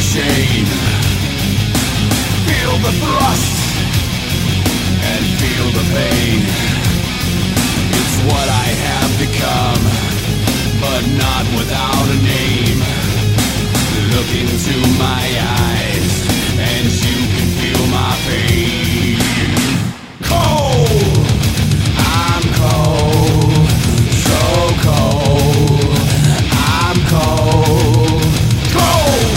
shame. Feel the thrust and feel the pain. It's what I have become, but not without a name. Look into my eyes and you can feel my pain. Cold, I'm cold, so cold. I'm cold, cold.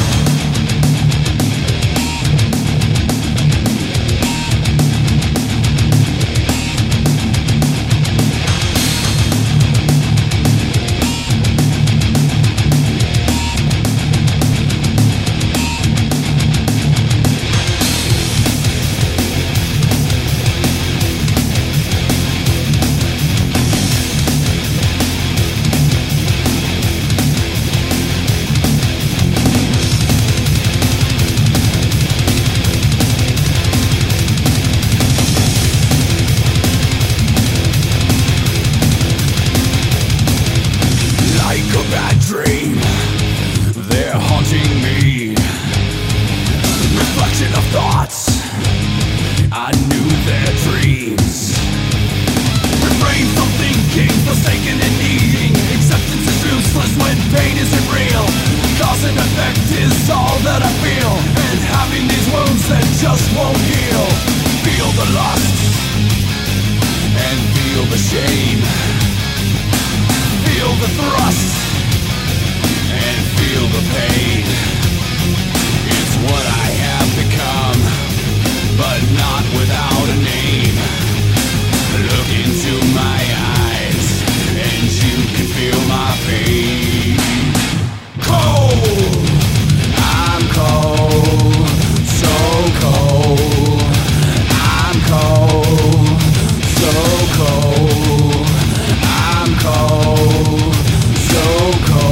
Dream, they're haunting me. Reflection of thoughts, I knew their dreams. Refrain from thinking, forsaken and needing. Acceptance is useless when pain isn't real. Cause and effect is all that I feel, and having these wounds that just won't heal. Feel the lust and feel the shame. Feel the thrust and feel the pain. It's what I have become, but not without a name. Look into my eyes and you can feel my pain. Cold, I'm cold, so cold. I'm cold, so cold. I'm cold, so cold.